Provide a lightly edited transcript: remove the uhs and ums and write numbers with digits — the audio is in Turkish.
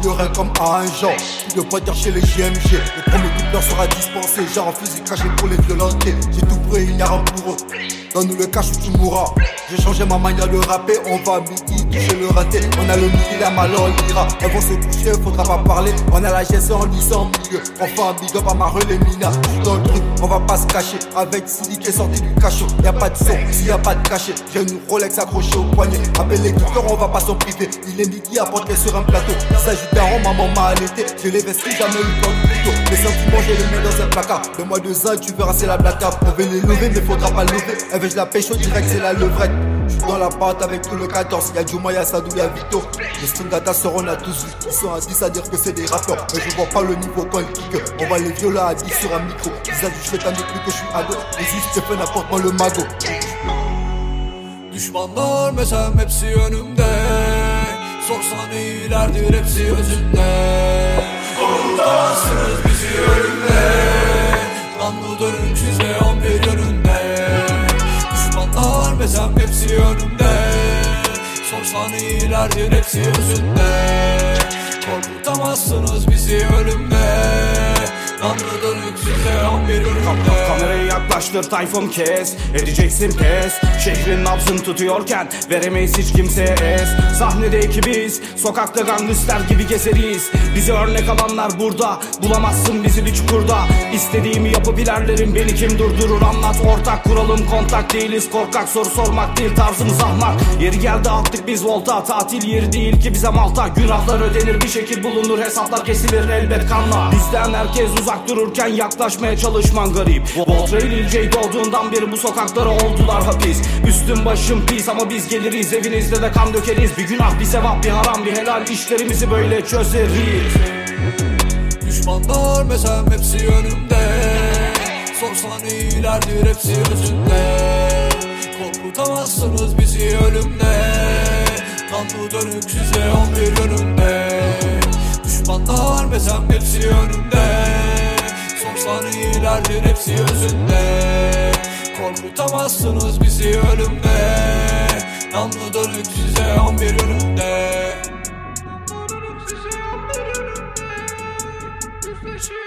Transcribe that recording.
rien comme un genre. Tout de pas dire chez les JMG. Le premier doubleur sera dispensé. J'ai un fusil caché pour les violenter. J'ai tout pris, il n'y a rien pour eux. Donne-nous le cash ou tu mourras. J'ai changé ma manière de rapper. On va à midi toucher le raté. On a le millimètre, alors on ira. Elles vont se coucher, faudra pas parler. On a la GSE en lycée en milieu. Enfin big up à ma relais mina. Dans le truc, on va pas se cacher. Avec Sidi qui est sorti du cachot. Y'a pas de son, s'il y a pas de cachet. J'ai une Rolex accrochée au poignet. Appelle les tuteurs, on va pas s'en priver. Il est midi à porter sur un plateau. Il s'agit d'un rond, maman m'a allaité. J'ai les vestiges, jamais eu peur du couteau. Les sentiments, je les mets dans un placard. Donne-moi 2 ans, tu verras, c'est la blacard. On veut les lever, mais faudra pas lever. Elle veut je la pêche au direct, c'est la levrette. J'suis dans la pâte avec tout le 14. Y'a Djouma, y'a Sadou, y'a Vito. Les Stingata seront à 12. Ils sont à 10 à dire que c'est des rappeurs. Mais je vois pas le niveau quand ils kick. On va les violer à 10 sur un micro. Visage du chétan depuis que je suis ado. Résiste, je fais n'importe quoi le mago. Düşmanlar mesem hepsi önümde. Sorsan iyilerdir hepsi özünde. Korkutamazsınız bizi ölümle. Kanlı dönün size 11 yönünde. Düşmanlar mesem hepsi önümde. Sorsan iyilerdir hepsi özünde. Korkutamazsınız bizi ölümle. Kanlı dönük size 11 yönünde. Kamerayı yaklaştır Tayfun kes. Edeceksin pes. Şehrin nabzını tutuyorken veremeyiz hiç kimseye es. Sahnede ekibiz. Sokakta gangster gibi gezeriz. Bizi örnek alanlar burada. Bulamazsın bizi bir çukurda. İstediğimi yapıp ilerlerim. Beni kim durdurur anlat. Ortak kuralım kontak değiliz. Korkak soru sormak değil tarzımız ahmak. Yeri geldi attık biz volta. Tatil yeri değil ki bize Malta. Günahlar ödenir bir şekil bulunur. Hesaplar kesilir elbet kanla. Bizden herkes uzak dururken yaklaşmaya çalışman garip. Voltrail İlce'yi doğduğundan beri bu sokaklara oldular hapis. Üstüm başım pis ama biz geliriz. Evinizde de kan dökeriz. Bir günah bir sevap bir haram bir helal. İşlerimizi böyle çözeriz. Düşmanlar mesem hepsi önümde. Sorsan iyilerdir hepsi özünde. Korkutamazsınız bizi ölümle. Kanlı dönük size 11 yönünde. Düşmanlar mesem hepsi önümde. Sorsan iyilerdir hepsi özünde. Korkutamazsınız bizi ölümle. Kanlı dönük size 11 yönünde.